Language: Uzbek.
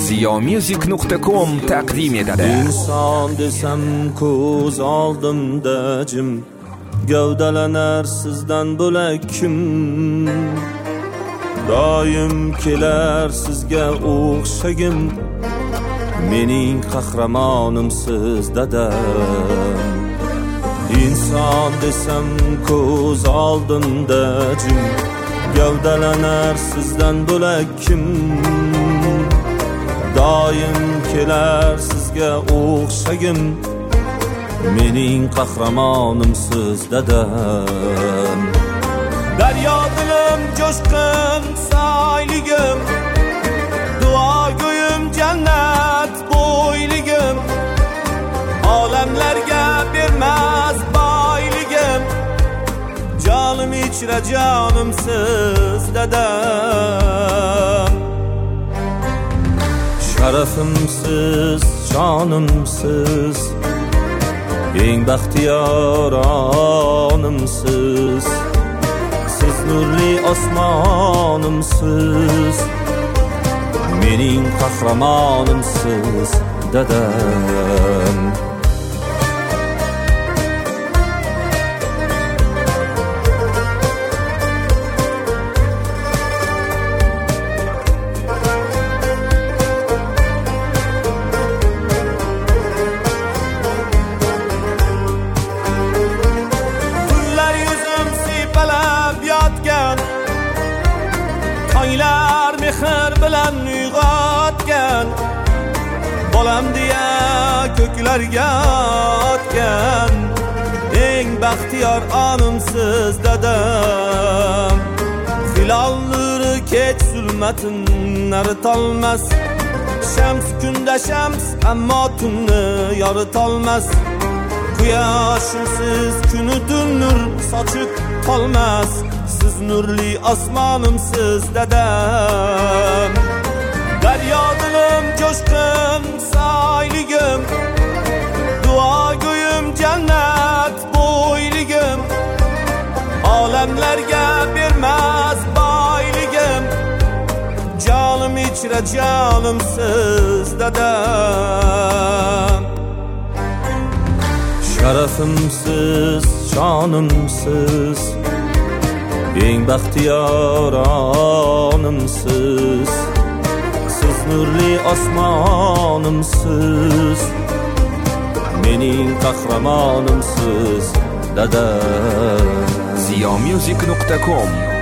ziyomusic.com taqdim etadi. İnson desam ko'z oldimda jim, gavdalanar sizdan bo'lak kim? Doim kelar sizga o'xshagim, mening qahramonim siz dadam. İnson desam ko'z oldimda jim, gavdalanar sizdan bo'lak kim? Doim kelar sizga o'xshagim, mening qahramonim siz dadam. Daryo dilim jo'shqin soyligim, duo go'yim jannat bo'yligim, olamlarga bermas boyligim, jonim ichra jonim siz dadam. Sharafimsiz, jonimsiz, eng baxtiyor onimsiz, siz nurli osmonimsiz, mening qahramonimsiz dadam. Tonglar mehr bilan uyg'otgan, bolam deya ko'klarga otgan, eng baxtiyor onimsiz dadam. Hilol nuri kech zulmatin aritolmas, shams kunda shams ammo tunni yoritolmas, quyoshimsiz kunidir nur sochib qolmas, siz nurli osmonimsiz dadam. Daryo dilim jo'shqin soyligim, duo go'yim jannat bo'yligim, olamlarga bermas boyligim, jonim ichra jonimsiz dadam. Sharafimsiz, jonimsiz, eng baxtiyor onimsiz, siz nurli osmonimsiz, mening qahramonimsiz dadam. ziyomusic.com